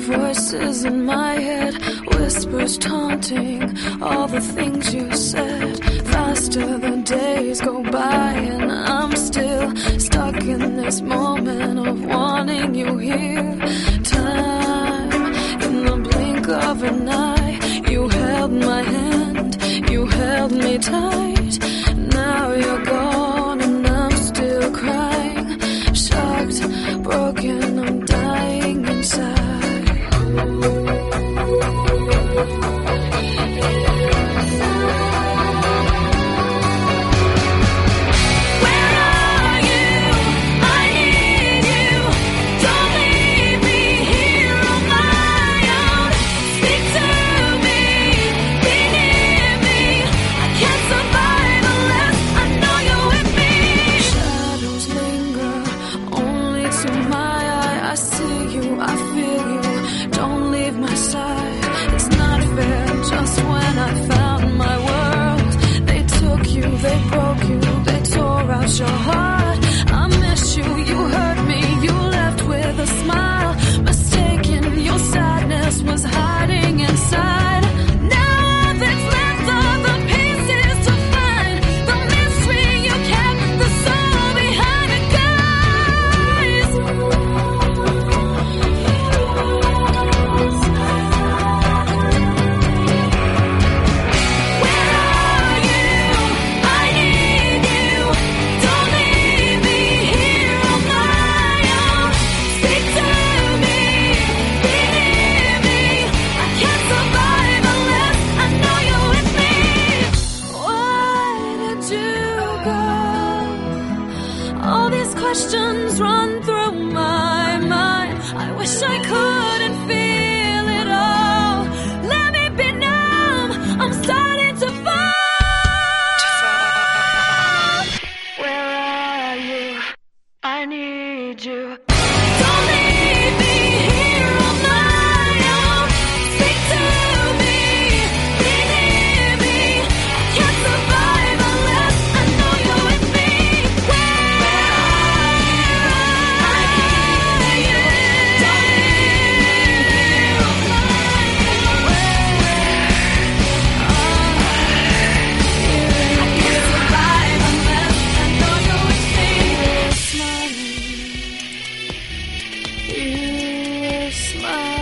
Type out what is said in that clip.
Voices in my head, whispers taunting all the things you said. Faster the days go by and I'm still stuck in this moment of wanting you here. Time in the blink of an eye, you held my hand, you held me tight. Now you're gone and I'm still crying, shocked, broken, I'm dying inside. Your heart, I miss you, you hurt me, you left with a smile, mistaken, your sadness was hiding inside. Now that's left are the pieces to find, the mystery you kept, the soul behind the guise. Where are you? I need you. Don't leave me here on my own. Speak to me, be near me. I can't survive unless I know you're with me. Why did you go? All these questions run through my mind. I wish I couldn't feel it all. Let me be numb, I'm starting to fall. Where are you? I need you. Don't leave me here on my own. Speak to me, be near me. I can't survive unless I know you're with me. Where are you? Don't leave me here on my own. I can't survive unless I know you're with me. You were smiling.